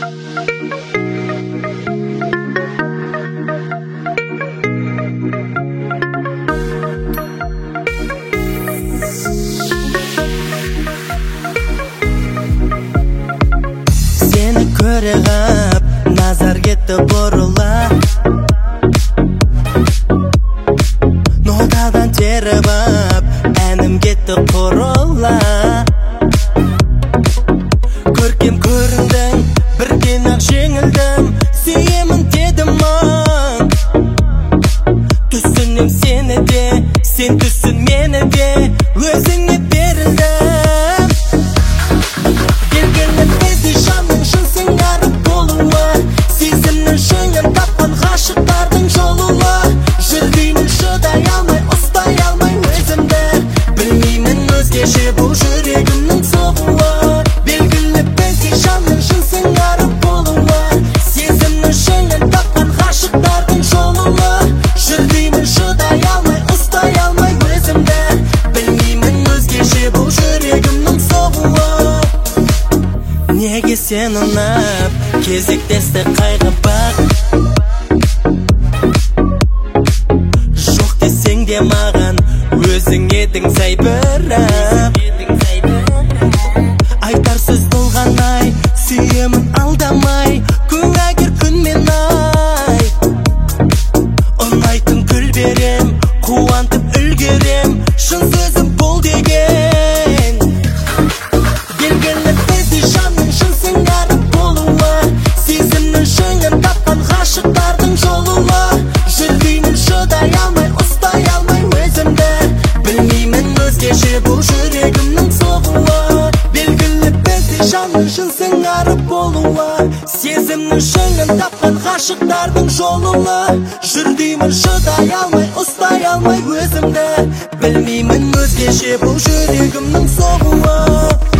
Seni ko'rib nazar ketdi burula, notadan terib әнім ketdi qurula. Көркем көріндің, бірден-ақ жеңілдім, сүйемін дедім-ау. Түсінем сені де, сен түсін мені де, өзіңе берілдім. Белгілі бізде жанның шын сыңарып болуы, сезімнің шыңын тапқан ғашықтардың жолуы. Жүргеймін шыдай алмай, ұстай алмай өзімді, білмеймін өзгеше бұл жүрегімнің соғуы. Белгілі бізде жанның шын сыңарып болуы, сезімнің шыңын тапқан ғашықтардың жолуы. Жүргеймін шыдай алмай, ұстай алмай өзімді, білмеймін өзгеше бұл жүрегімнің соғуы. Неге сен ұнап, кезектесті қайғы бақ, жоқ десең де маған өзің едің сай бірақ. Айтар сөз болғанай, сүйемін алдамай, күңәгер күнмен ай. Ұнайтын гүл берем, қуантып үлгерем, шын сөзім бол деген. Белгілі бізде жанның шын сыңарып болуы, сезімнің шыңын тапқан ғашықтардың жолуы. Жүргеймін шыдай алмай, ұстай алмай өзімді, білмеймін өзгеше бұл жүрегімнің соғуы. Белгілі бізде жанның шын сыңарып болуы, сезімнің шыңын тапқан ғашықтардың жолуы. Жүргеймін шыдай алмай, ұстай алмай өзімді, білмеймін өзгеше бұл жүрегімнің соғуы.